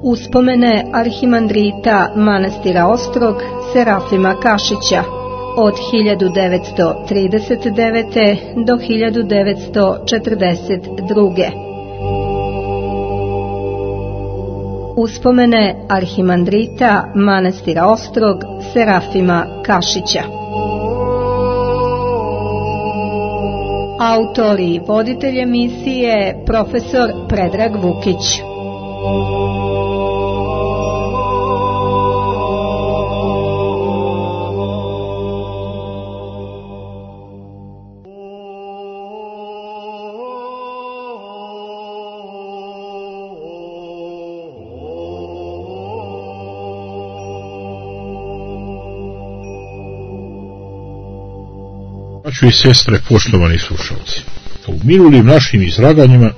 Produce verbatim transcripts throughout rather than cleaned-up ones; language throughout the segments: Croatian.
Uspomene arhimandrita manastira Ostrog Serafima Kašića od hiljadu devetsto trideset devete. do hiljadu devetsto četrdeset druge. Uspomene arhimandrita manastira Ostrog Serafima Kašića. Autor i voditelj emisije profesor Predrag Vukić. Braćo i sestre, poštovani slušalci, u minulim našim izlaganjima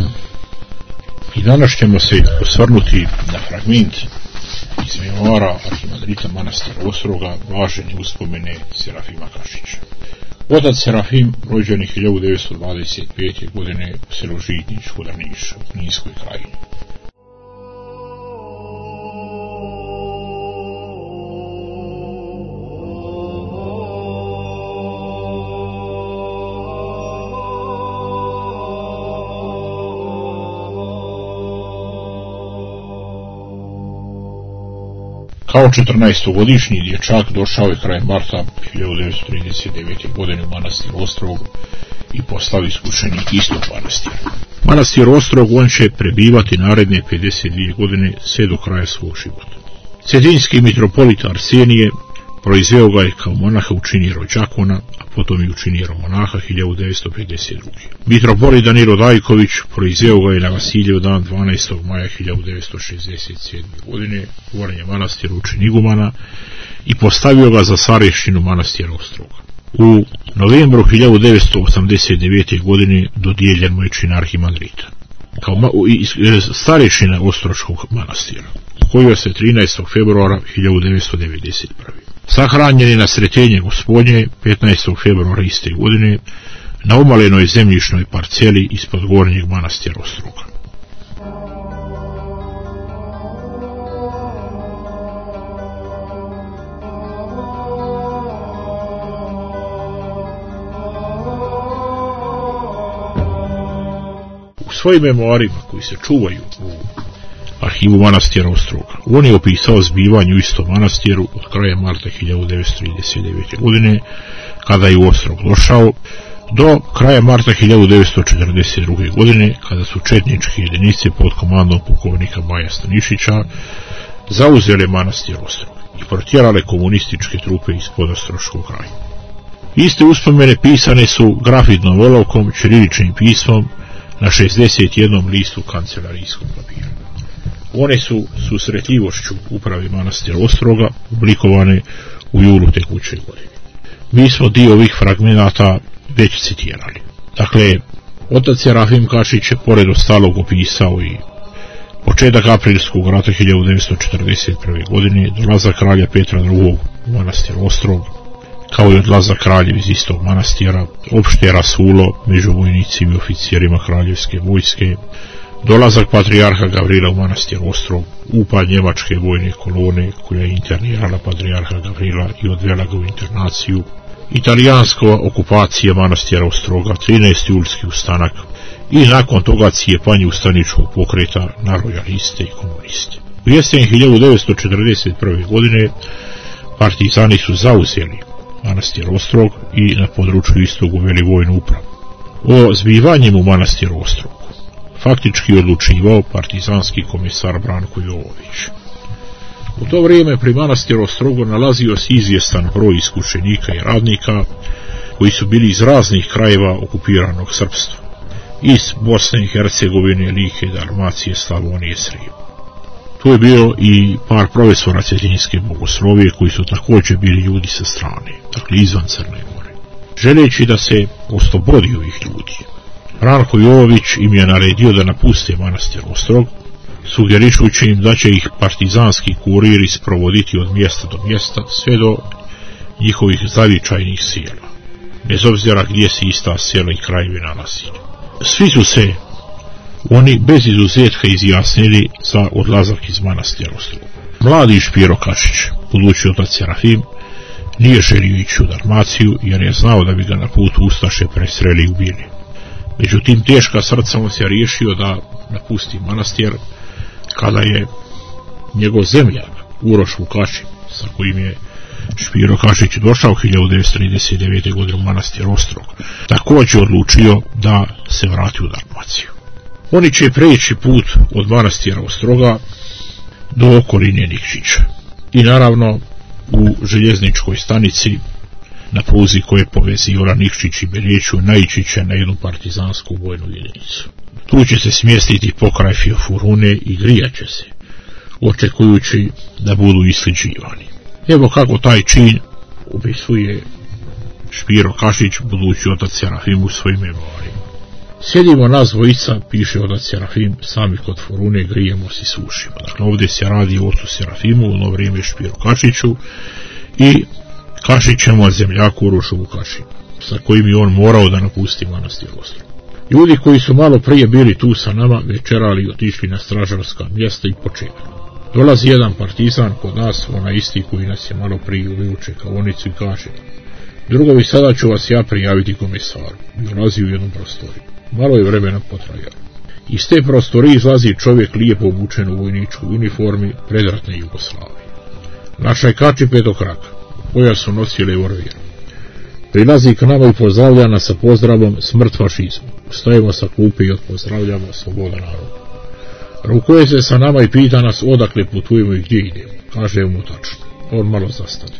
i danas ćemo se osvrnuti na fragment iz memoara arhimandrita manastira Ostroga, blažene uspomene Serafima Kašića. Otac Serafim, rođen hiljadu devetsto dvadeset pete. godine u selu Žitnić kod Niša u Kninskoj krajini. Kao četrnaestogodišnji dječak došao je krajem marta hiljadu devetsto trideset devete. godine u manastir Ostrog i postao iskušenik istog manastira. Manastir Ostrog on će prebivati naredne pedeset dvije godine sve do kraja svog života. Cetinski mitropolit Arsenije proizveo ga je kao monaha u čini rođakona, a potom i u čini monaha hiljadu devetsto pedeset druge. Mitropolit Danilo Dajković proizveo ga je na Vasiljev dan dvanaestog maja hiljadu devetsto šezdeset sedme. godine u Gornjem manastiru u čini igumana i postavio ga za starešinu manastira Ostroga. U novembru hiljadu devetsto osamdeset devete. godine dodijeljen mu je čin arhimandrita kao ma, starešina Ostroškog manastira, koji se trinaestog februara hiljadu devetsto devedeset prve. Sahranjen je na Sretenje Gospodnje petnaestog februara iste godine na umalenoj zemljišnoj parceli ispod Gornjeg manastira Ostroga. U svojim memoarima koji se čuvaju u arhivu manastira Ostroga, on je opisao zbivanje u istom manastiru od kraja marta hiljadu devetsto trideset devete. godine, kada je u Ostrog došao, do kraja marta hiljadu devetsto četrdeset druge. godine, kada su četničke jedinice pod komandom pukovnika Maja Stanišića zauzele manastir Ostrog i protjerale komunističke trupe ispod Ostroškog kraja. Iste uspomene pisane su grafitnom olovkom, ćiriličnim pismom na šezdeset jednom listu kancelarijskog papira. One su susretljivošću uprave manastira Ostroga oblikovane u julu tekuće godine. Mi smo dio ovih fragmenata već citirali. Dakle, otac Serafim Kašić je pored ostalog opisao i početak aprilskog rata hiljadu devetsto četrdeset prve. godine, dolazak kralja Petra drugog. u manastir Ostrog, kao i odlazak kraljev iz istog manastira, opšte rasulo među vojnicima i oficijerima kraljevske vojske, dolazak patrijarha Gavrila u manastir Ostrog, upad njemačke vojne kolone koja je internirala patrijarha Gavrila i odvela ga u internaciju, italijanska okupacija manastira Ostroga, trinaesti julski ustanak i nakon toga cijepanje ustaničkog pokreta na rojaliste i komuniste. U jesen hiljadu devetsto četrdeset prve. godine partizani su zauzeli manastir Ostrog i na području istog uveli vojnu upravu. O zbivanjem u manastir Ostrog faktički odlučivao partizanski komisar Branko Jovović. U to vrijeme pri manastiru Ostrogu nalazio se izvjestan broj iskušenika i radnika koji su bili iz raznih krajeva okupiranog srpstva, iz Bosne i Hercegovine, Like, Dalmacije, Slavonije, Srijema. Tu je bio i par profesora cetinjske bogoslovije koji su također bili ljudi sa strane, dakle izvan Crne Gore. Želeći da se oslobodi ovih ljudi, Branko Jovović im je naredio da napuste manastir Ostrog, sugerišući im da će ih partizanski kuriri sprovoditi od mjesta do mjesta sve do njihovih zavičajnih sela, bez obzira gdje se ista sela i krajevi nalazili. Svi su se oni bez izuzetka izjasnili za odlazak iz manastira Ostrog. Mladi Špiro Kašić, budući otac Serafim, nije želio ići u Dalmaciju jer je znao da bi ga na putu ustaše presreli i ubili. Međutim, teška srca on se riješio da napusti manastir kada je njegov zemljak Uroš Vukašin, sa kojim je Špiro Kašić došao hiljadu devetsto trideset devete. godine u manastir Ostrog, također odlučio da se vrati u Dalmaciju. Oni će preći put od manastira Ostroga do okoline Nikšića i naravno u željezničkoj stanici na pruzi koje povezivala Nikšić i Beljeću naići će na jednu partizansku vojnu jedinicu. Tu će se smjestiti pokraj Fiofurune i grijat će se, očekujući da budu isliđivani. Evo kako taj čin opisuje Špiro Kašić, budući otac Serafim, u svojim memoarima. Sjedimo nas dvojica, piše otac Serafim, sami kod Forune, grijemo se i sušimo. Dakle, ovdje se radi o ocu Serafimu, u ono vrijeme Špiro Kašiću i Kašićemu zemljaku Urošu Vukašinu, sa kojim je on morao da napusti manastir Ostrog. Ljudi koji su malo prije bili tu sa nama večerali i otišli na stražarska mjesta i počekali. Dolazi jedan partizan kod nas, onaj isti koji nas je malo prije uveo u čekaonicu i kaže: drugovi, sada ću vas ja prijaviti komisaru. I ulazi u jednu prostoriju. Malo je vremena potrajalo. Iz te prostorije izlazi čovjek lijepo obučen u vojničku uniformi predratne Jugoslavije. Naša je kači petokraka, koja su nosile orvir. Prilazi k nama i pozdravlja nas sa pozdravom smrt fašizmu. Stajemo sa klupe i odpozdravljamo sloboda naroda. Rukuje se sa nama i pita nas odakle putujemo i gdje idemo. Kaže mu tačno. On malo zastane.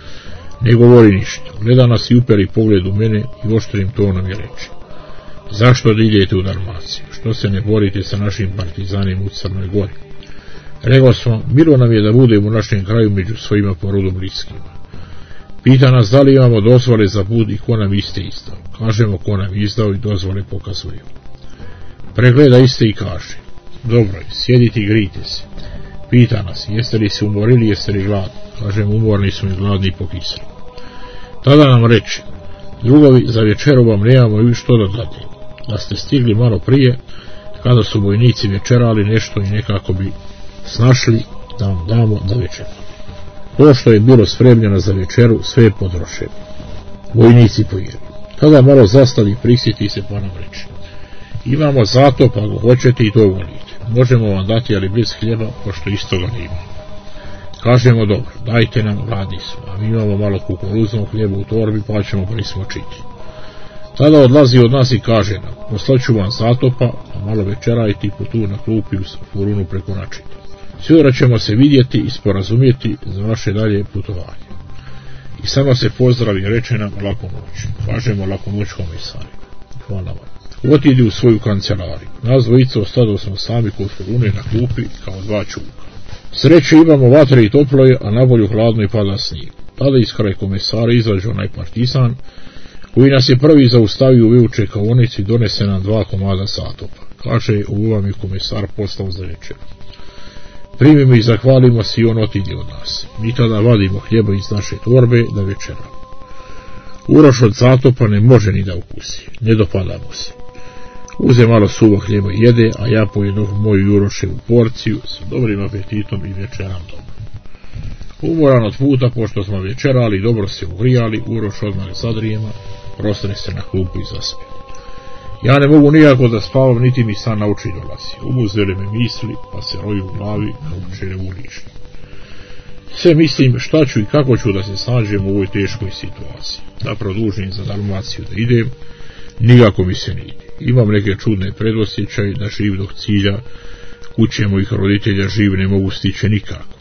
Ne govori ništa. Gleda nas i uperi pogled u mene i oštrim tonom je reče: zašto da idete u Dalmaciju? Što se ne borite sa našim partizanima u Crnoj Gori? Rekao smo, milo nam je da budemo u našem kraju među svojima porodom bliskima. Pita nas da li imamo dozvole za put i ko nam iste izdao. Kažemo ko nam izdao i dozvole pokazuju. Pregleda iste i kaže: dobro je, sjedite i grijte se. Pita nas, jeste li se umorili, jeste li gladni? Kažemo, umorni smo i gladni po kiselu. Tada nam reče: drugovi, za večeru vam nemamo i što da date. Da ste stigli malo prije, kada su vojnici večerali nešto i nekako bi snašli da vam damo da večeramo. To što je bilo spremljeno za večeru, sve je podrošeno. Vojnici pojeli. Tada malo zastali, prisjeti se pa nam reče: imamo zato, pa go hoćete i to volite. Možemo vam dati, ali bez hljeba, pošto isto ga nema. Kažemo, dobro, dajte nam, gladni smo, a mi imamo malo kukuruznog hljeba u torbi, pa ćemo prismočiti. Tada odlazi od nas i kaže nam: poslaću vam zatopa, a malo večerajte i po tu na klupi u Furunu preko Načita. Sutra ćemo se vidjeti i sporazumjeti za vaše dalje putovanje. I samo se pozdravi i reče nam laku noć. Kažemo, laku noć komisari. Hvala vam. Otidi u svoju kancelariju. Nas dvojica ostado smo sami kod Furune na klupi kao dva čuka. Sreće imamo, vatre i toplo je, a nabolju hladno i pada snijeg. Tada iz kraj komesara izađe onaj partizan koji nas je prvi zaustavio u veu čekaonici i donese nam dva komada satopa. Kaže, ovo vam je komesar poslao za večer. Primimo i zahvalimo se i on otidi od nas. Mi tada vadimo hljeba iz naše torbe da večeramo. Uroš od zatopa ne može ni da ukusi, ne dopada mu se. Uze malo suvo hljeba i jede, a ja pojedu moju Uroševu porciju sa dobrim apetitom i večeram dobro. Umoran od puta, pošto smo večerali i dobro se ugrijali, Uroš odmah zadrijema, prostre se na klupu i zaspe. Ja ne mogu nijako da spavam, niti mi san na oči dolazi. Umuzele me misli, pa se roju u glavi kao pčele u lištu. Sve mislim šta ću i kako ću da se snađem u ovoj teškoj situaciji. Da produžim za Dalmaciju da idem, nikako mi se ne ide. Imam neke čudne predosjećaje da živ dok cilja kuće mojih roditelja živ ne mogu stići nikako.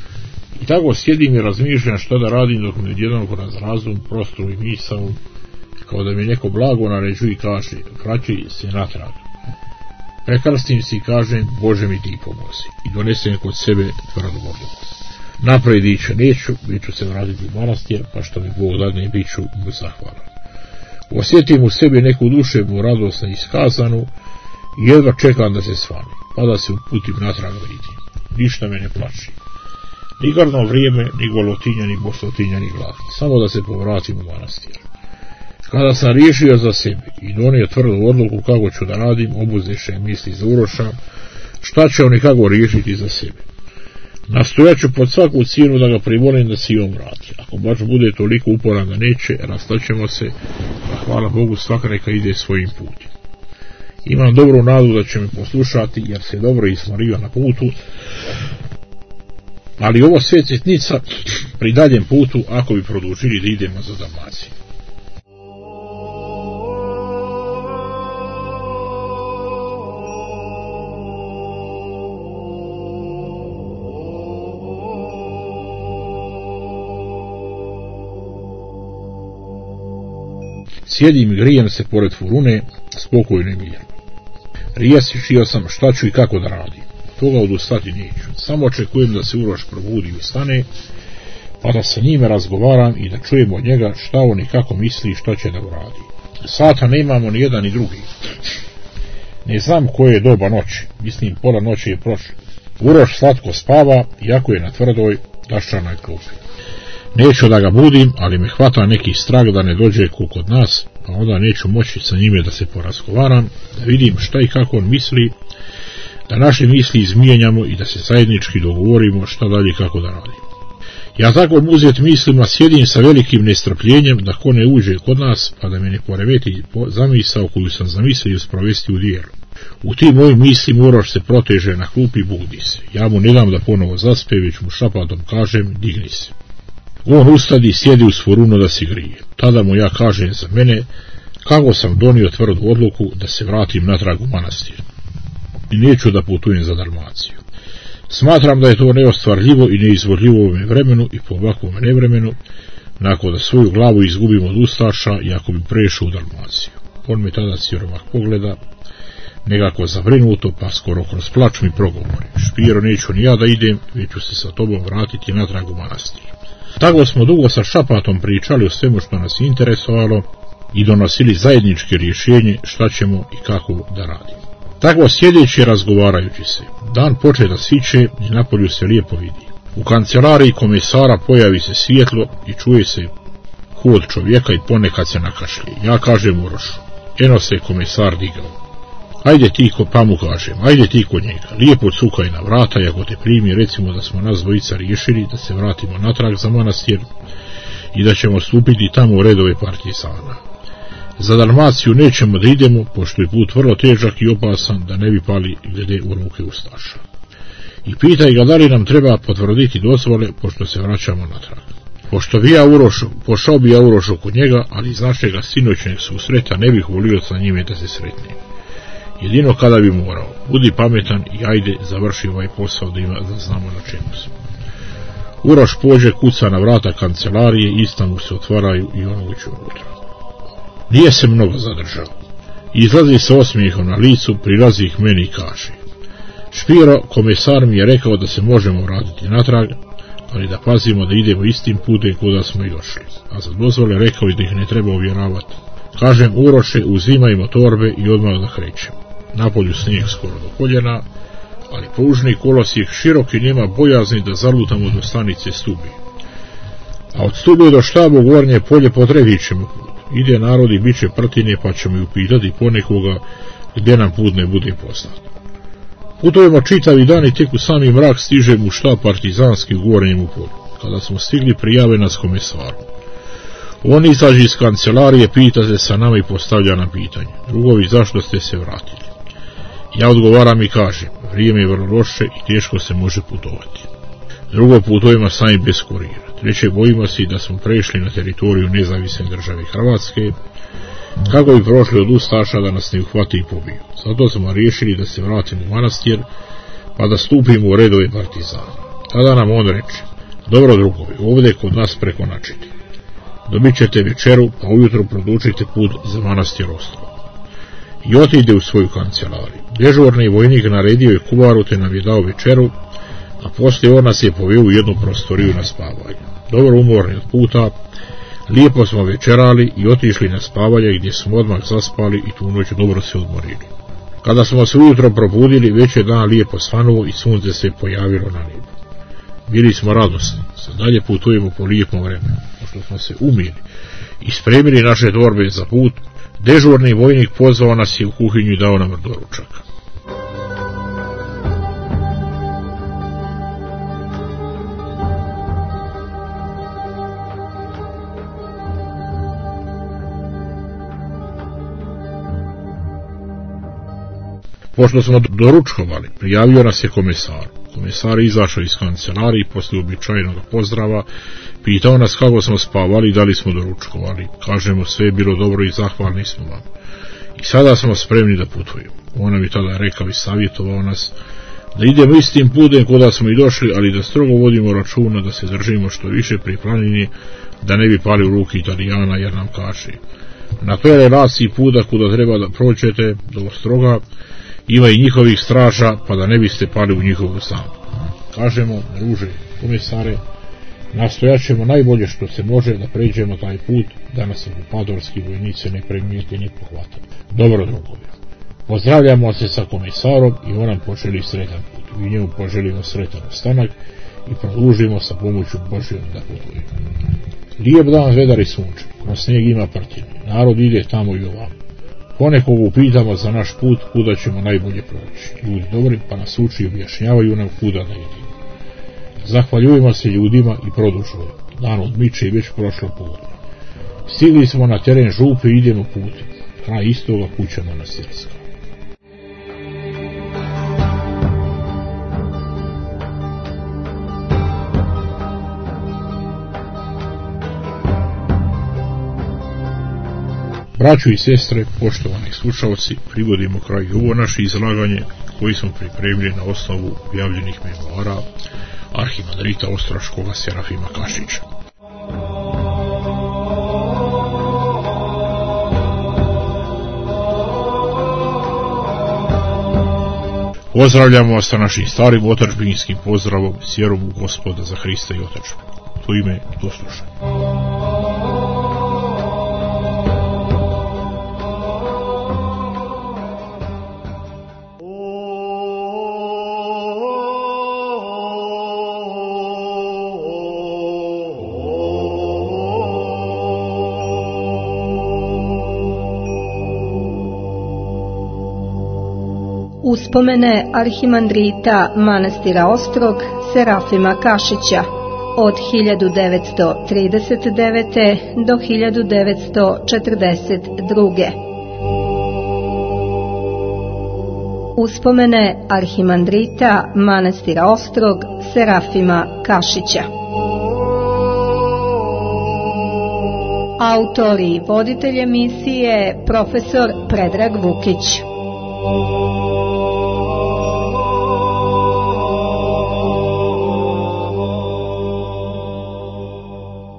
I tako sjedim i razmišljam šta da radim dok mi odjednom kroz razum, prostoru i misao, kao da mi neko blago naređuje i kaže: vraćaj se natrag. Prekrstim se i kažem: Bože mi ti pomozi. I donesem kod sebe tvrdu odluku. Napred ići neću, bit ću se vratiti u manastir, pa što mi Bog dadne, bit ću mu zahvalan. Osjetim u sebi neku duševnu radost neiskazanu i jedva čekam da se svani, pa da se uputim natrag da vidim. Ništa me ne plaši. Ni gardno vrijeme, ni golotinja, ni bosotinja, ni glad. Samo da se povratim u manastir. Kada sam riješio za sebe i donio tvrdu odluku kako ću da radim, obuzdeše misli za Uroša, šta će on i kako riješiti za sebe. Nastojat ću pod svaku cijenu da ga privolim da se i on vrati. Ako baš bude toliko uporan da neće, rastaćemo se, a hvala Bogu svaka neka ide svojim putem. Imam dobru nadu da će me poslušati, jer se dobro ismario na putu, ali ovo sve sitnica pri daljem putu ako bi produžili da idemo za Dalmaciju. Sjedim i grijem se pored furune, spokojno i mirno. Riješio sam šta ću i kako da radim. Toga odustati neću. Samo očekujem da se Uroš probudi i ustane, pa da se njime razgovaram i da čujem od njega šta on i kako misli i šta će da uradi. Sata ne imamo ni jedan ni drugi. Ne znam koje je doba noći, mislim pola noći je prošlo. Uroš slatko spava, iako je na tvrdoj daščanoj klupi. Neću da ga budim, ali me hvata neki strah da ne dođe kod nas, pa onda neću moći sa njime da se porazgovaram, da vidim šta i kako on misli, da naše misli izmijenjamo i da se zajednički dogovorimo šta dalje kako da radimo. Ja tako uzet mislima sjedim sa velikim nestrpljenjem da ko ne uđe kod nas, pa da me ne poremeti zamisao koju sam zamislio sprovesti u djelu. U tim mojim mislima Uroš se proteže na klupi i budi se. Ja mu ne dam da ponovo zaspe, već mu šapatom kažem digni se. On ustadi i sjedi uz furunu da se grije. Tada mu ja kažem za mene kako sam donio tvrdu odluku da se vratim natrag u manastir. I neću da putujem za Dalmaciju. Smatram da je to neostvarljivo i neizvodljivo u ovome vremenu i po ovakvom nevremenu, nakon da svoju glavu izgubim od ustaša i ako bi prešao u Dalmaciju. On me tada siromak pogleda, nekako zabrinuto, pa skoro kroz plač mi progovori. Špiro, neću ni ja da idem, već ću se sa tobom vratiti natrag u manastir. Tako smo dugo sa šapatom pričali o svemu što nas interesovalo i donosili zajedničke rješenje šta ćemo i kako da radimo. Tako sjedeći razgovarajući se, dan poče da sviće i napolju se lijepo vidi. U kancelariji komesara pojavi se svjetlo i čuje se hod čovjeka i ponekad se nakašlje. Ja kažem Urošu, eno se komesar digao. Ajde ti ko, pa mu kažem, ajde ti kod njega, lijepo cukaj na vrata i ako te primi, recimo da smo nas dvojica riješili da se vratimo natrag za manastir i da ćemo stupiti tamo u redove partizana. Za Dalmaciju nećemo da idemo, pošto je put vrlo težak i opasan da ne bi pali glede u ruke ustaša. I pitaj ga da li nam treba potvrditi dozvole, pošto se vraćamo natrag. Pošto bi ja Urošu, pošao bi ja Urošu kod njega, ali iz našega sinoćnjeg susreta ne bih volio sa njime da se sretne. Jedino kada bi morao, budi pametan i ajde završi ovaj posao da, ima, da znamo na čemu smo. Uroš pođe, kuca na vrata kancelarije, ista mu se otvaraju i on uđe unutra. Nije se mnogo zadržao. Izlazi sa osmijehom na licu, prilazi ih meni i kaže: Špiro, komesar mi je rekao da se možemo vratiti natrag, ali da pazimo da idemo istim putem kuda smo i došli. A za dozvole rekao i da ih ne treba uvjeravati. Kažem, Uroše, uzimajmo torbe i odmah da krećemo. Napolju snijeg skoro do koljena, ali pružni kolosijek široki, nema bojazni da zalutamo do stanice Stubi. A od Stube do Štabo gornje polje potrebit ćemo put. Ide narod i bit će prtine, pa ćemo ju upitati ponekoga gdje nam put ne bude poznat. Putujemo čitavi dan i tek u sami mrak stižemo u štab partizanski u gornjem polju. Kada smo stigli, prijave nas komesaru. On izađe iz kancelarije, pita se sa nama i postavlja nam pitanje: drugovi, zašto ste se vratili? Ja odgovaram i kažem: vrijeme je vrlo loše i teško se može putovati. Drugo, putujemo sami bez kurira. Treće, bojimo se da smo prešli na teritoriju nezavisne države Hrvatske, kako bi prošli od ustaša da nas ne uhvati i pobiju. Zato smo riješili da se vratimo u manastir, pa da stupimo u redove partizana. Tada nam on reče: dobro drugovi, ovdje kod nas preko načiti. Dobit ćete večeru, pa ujutro produčite put za manastir Ostrog. I otide u svoju kancelariju. Dežurni vojnik naredio je kuvaru te nam je dao večeru, a poslije on nas je poveo u jednu prostoriju na spavanje. Dobro umorni od puta, lijepo smo večerali i otišli na spavanje gdje smo odmah zaspali i tu noć dobro se odmorili. Kada smo se ujutro probudili, već je dan lijepo svanuo i sunce se pojavilo na nebu. Bili smo radosni, sad dalje putujemo po lijepom vremenu, pošto smo se umili ispremili naše torbe za put, dežurni vojnik pozvao nas je u kuhinju i dao nam doručak. Pošto smo doručkovali, prijavio nas je komesar. Komesar je izašao iz kancelarije i posle uobičajenog pozdrava pitao nas kako smo spavali i da li smo doručkovali. Kažemo, sve je bilo dobro i zahvalni smo vam. I sada smo spremni da putujemo. On nam je tada rekao i savjetovao nas da idemo istim putem kuda smo i došli, ali da strogo vodimo računa da se držimo što više pri planini, da ne bi pali u ruke Italijana, jer nam kaže: na toj relaciji puta kuda treba da prođete do Ostroga ima i njihovih straža, pa da ne biste pali u njihovu zamku. Kažemo, druže komesare, nastojat ćemo najbolje što se može da pređemo taj put, da nas okupatorski vojnici ne primijete ni pohvate. Dobro, drugovi, pozdravljamo se sa komisarom i on nam poželi sretan put. I njemu poželimo sretan ostanak i produžimo sa pomoću Božjom da putujemo. Lijep dan, vedar i sunčan, kroz snijeg ima prtine, narod ide tamo i ovamo. Ponekog upitamo za naš put kuda ćemo najbolje proći. Ljudi dobri pa nas uči i objašnjavaju nam kuda da idemo. Zahvaljujemo se ljudima i produžujemo. Dan odmiče i već prošlo podne. Stigli smo na teren župe i idemo putem. Kraj istoga kuća manastirska. Braćo i sestre, poštovani slušalci, privodimo kraju ovo naše izlaganje koji smo pripremili na osnovu objavljenih memoara arhimandrita ostroškoga Serafima Kašića. Pozdravljamo vas sa našim starim otadžbinskim pozdravom, s vjerom u Gospoda za Hrista i otadžbinu. To ime do slušanja. Uspomene arhimandrita manastira Ostrog Serafima Kašića od hiljadu devetsto trideset devete. do hiljadu devetsto četrdeset druge. Uspomene arhimandrita manastira Ostrog Serafima Kašića. Autor i voditelj emisije profesor Predrag Vukić.